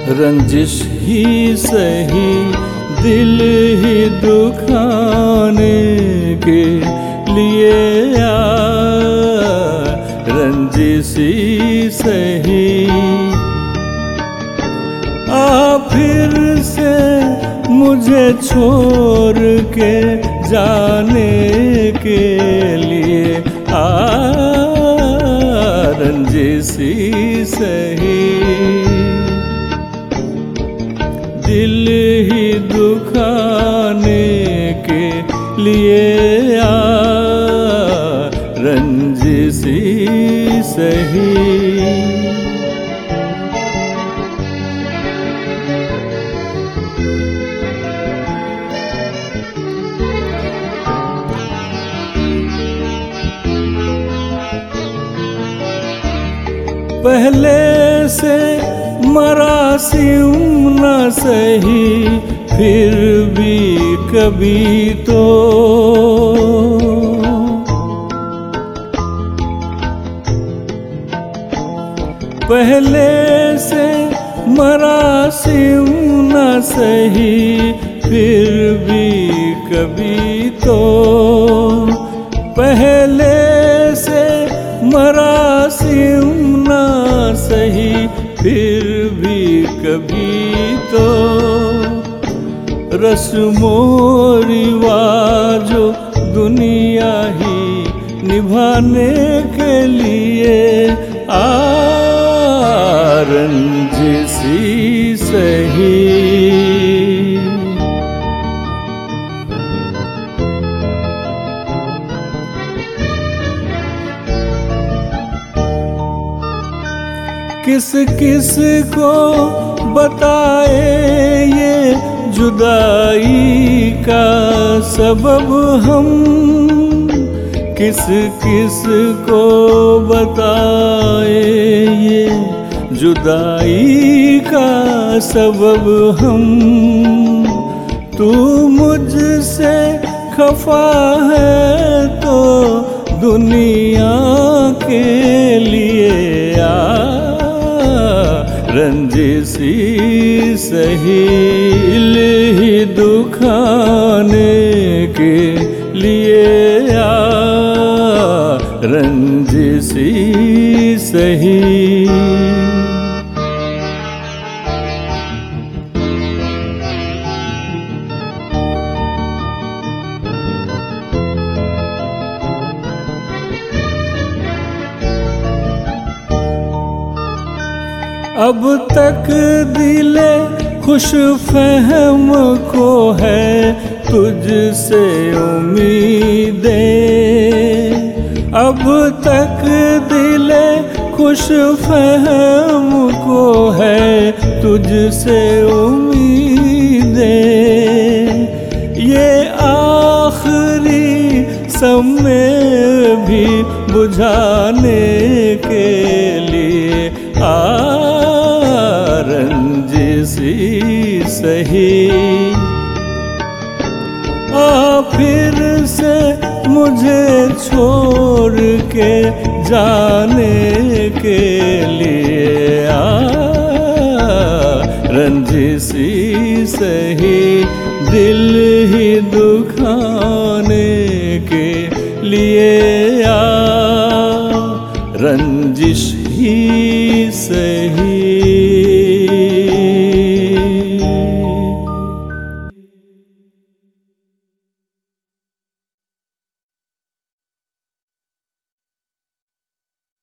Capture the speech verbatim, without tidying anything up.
रंजिश ही सही दिल ही दुखाने के लिए यार, रंजिश ही सही। आ फिर से मुझे छोड़ के जाने के लिए आ, रंजिश ही सही दिल ही दुखाने के लिए आ, रंजिश ही सही। पहले से मरासिम न सही फिर भी कभी तो, पहले से मरासिम न सही फिर भी कभी तो, पहले से मरासिम न सही फिर भी कभी तो, रस्मो रिवाजो दुनिया ही निभाने के लिए आ, रंजिश ही सही। किस किस को बताए ये जुदाई का सबब हम, किस किस को बताए ये जुदाई का सबब हम। तू मुझसे खफा है तो दुनिया के लिए आ, रंजिश ही सही दिल ही दुखाने के लिए आ, रंजिश ही सही। अब तक दिले खुश फहम को है तुझसे उम्मीदें, अब तक दिले खुश फहम को है तुझसे उम्मीदें। ये आखिरी समय भी बुझाने के लिए आ, रंजिश ही सही। आ फिर से मुझे छोड़ के जाने के लिए आ, रंजिश ही सही दिल ही दुखाने के लिए आ, रंजिश ही